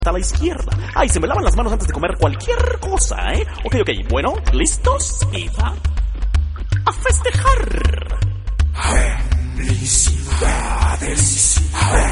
a la izquierda. Ay, se me lavan las manos antes de comer cualquier cosa, ¿eh? Ok, bueno, ¿listos? Y va a festejar. Felicidades.